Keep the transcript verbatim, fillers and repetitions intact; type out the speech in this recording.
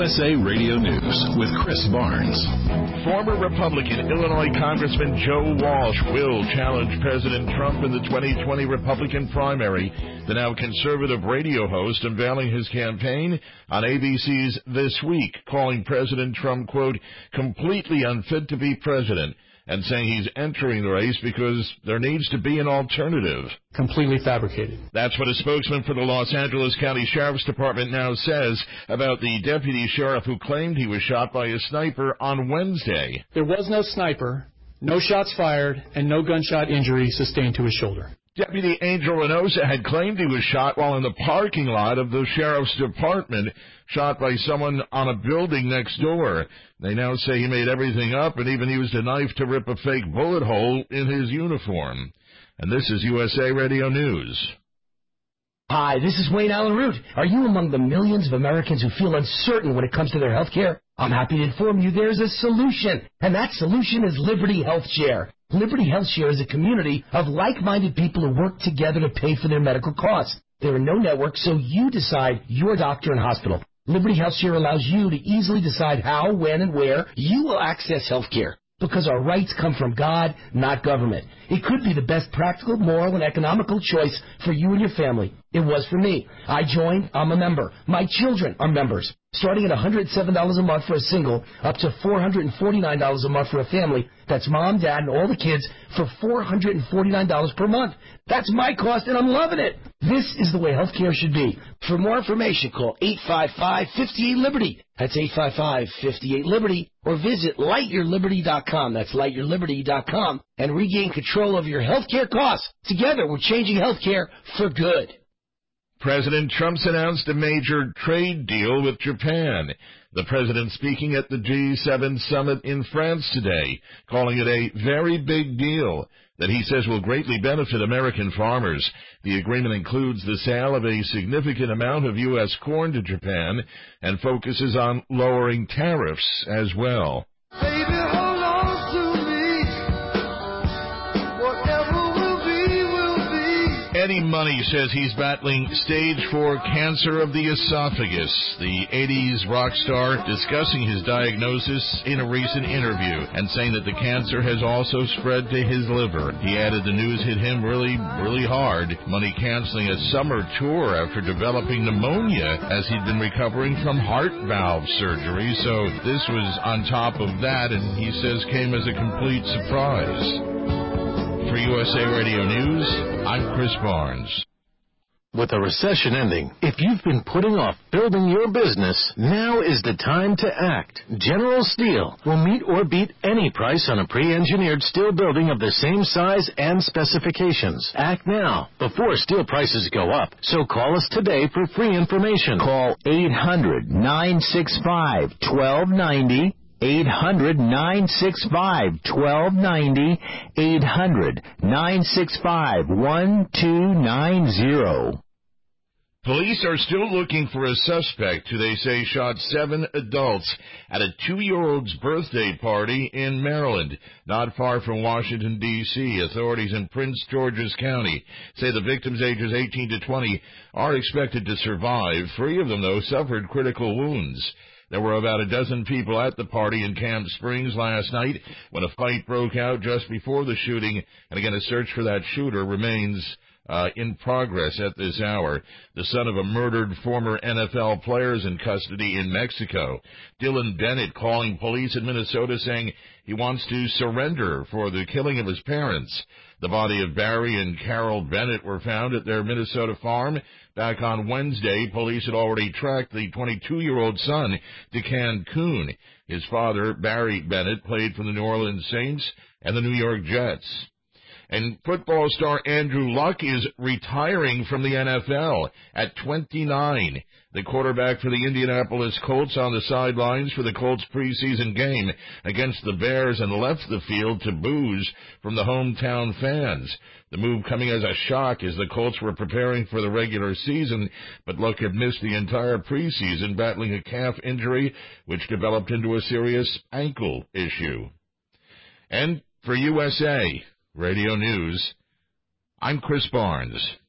S A Radio News with Chris Barnes. Former Republican Illinois Congressman Joe Walsh will challenge President Trump in the twenty twenty Republican primary. The now conservative radio host unveiling his campaign on A B C's This Week, calling President Trump, quote, completely unfit to be president, and saying he's entering the race because there needs to be an alternative. Completely fabricated. That's what a spokesman for the Los Angeles County Sheriff's Department now says about the deputy sheriff who claimed he was shot by a sniper on Wednesday. There was no sniper, no shots fired, and no gunshot injury sustained to his shoulder. Deputy Angel Reynosa had claimed he was shot while in the parking lot of the Sheriff's Department, shot by someone on a building next door. They now say he made everything up and even used a knife to rip a fake bullet hole in his uniform. And this is U S A Radio News. Hi, this is Wayne Allen Root. Are you among the millions of Americans who feel uncertain when it comes to their health care? I'm happy to inform you there's a solution, and that solution is Liberty Health Share. Liberty Health Share is a community of like-minded people who work together to pay for their medical costs. There are no networks, so you decide your doctor and hospital. Liberty Health Share allows you to easily decide how, when, and where you will access health care, because our rights come from God, not government. It could be the best practical, moral, and economical choice for you and your family. It was for me. I joined. I'm a member. My children are members. Starting at one hundred seven dollars a month for a single, up to four hundred forty-nine dollars a month for a family. That's mom, dad, and all the kids for four hundred forty-nine dollars per month. That's my cost, and I'm loving it. This is the way healthcare should be. For more information, call eight five five, five eight, Liberty. That's eight five five, five eight, Liberty. Or visit light your liberty dot com. That's light your liberty dot com. And regain control of your healthcare costs. Together, we're changing healthcare for good. President Trump's announced a major trade deal with Japan. The president speaking at the G seven summit in France today, calling it a very big deal that he says will greatly benefit American farmers. The agreement includes the sale of a significant amount of U S corn to Japan and focuses on lowering tariffs as well. Baby, hold on to me. Whatever will be, will be. Eddie Money says he's battling stage four cancer of the esophagus. The eighties rock star discussing his diagnosis in a recent interview and saying that the cancer has also spread to his liver. He added the news hit him really, really hard. Money canceling a summer tour after developing pneumonia as he'd been recovering from heart valve surgery. So this was on top of that, and he says came as a complete surprise. For U S A Radio News, I'm Chris Barnes. With a recession ending, if you've been putting off building your business, now is the time to act. General Steel will meet or beat any price on a pre-engineered steel building of the same size and specifications. Act now, before steel prices go up. So call us today for free information. Call eight hundred, nine six five, one two nine zero. eight hundred, nine six five, one two nine zero. eight hundred, nine six five, one two nine zero. Police are still looking for a suspect who they say shot seven adults at a two-year-old's birthday party in Maryland, not far from Washington, D C Authorities in Prince George's County say the victims, ages eighteen to twenty, are expected to survive. Three of them, though, suffered critical wounds. There were about a dozen people at the party in Camp Springs last night when a fight broke out just before the shooting, and again, a search for that shooter remains uh, in progress at this hour. The son of a murdered former N F L player is in custody in Mexico. Dylan Bennett calling police in Minnesota saying he wants to surrender for the killing of his parents. The body of Barry and Carol Bennett were found at their Minnesota farm. Back on Wednesday, police had already tracked the twenty-two-year-old son to Cancun. His father, Barry Bennett, played for the New Orleans Saints and the New York Jets. And football star Andrew Luck is retiring from the N F L at twenty-nine. The quarterback for the Indianapolis Colts on the sidelines for the Colts preseason game against the Bears and left the field to boos from the hometown fans. The move coming as a shock as the Colts were preparing for the regular season, but Luck had missed the entire preseason battling a calf injury which developed into a serious ankle issue. And for U S A Radio News, I'm Chris Barnes.